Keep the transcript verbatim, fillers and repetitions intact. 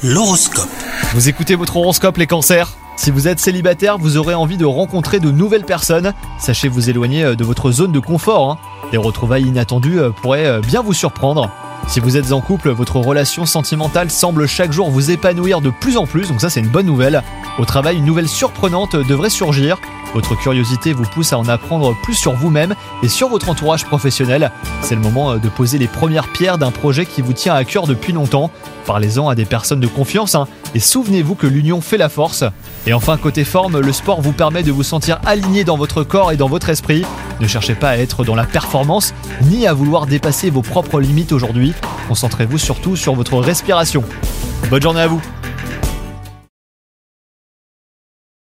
L'horoscope. Vous écoutez votre horoscope les cancers ? Si vous êtes célibataire, vous aurez envie de rencontrer de nouvelles personnes. Sachez vous éloigner de votre zone de confort. Hein. Des retrouvailles inattendues pourraient bien vous surprendre. Si vous êtes en couple, votre relation sentimentale semble chaque jour vous épanouir de plus en plus, donc ça c'est une bonne nouvelle. Au travail, une nouvelle surprenante devrait surgir. Votre curiosité vous pousse à en apprendre plus sur vous-même et sur votre entourage professionnel. C'est le moment de poser les premières pierres d'un projet qui vous tient à cœur depuis longtemps. Parlez-en à des personnes de confiance hein, et souvenez-vous que l'union fait la force. Et enfin, côté forme, le sport vous permet de vous sentir aligné dans votre corps et dans votre esprit. Ne cherchez pas à être dans la performance ni à vouloir dépasser vos propres limites aujourd'hui. Concentrez-vous surtout sur votre respiration. Bonne journée à vous!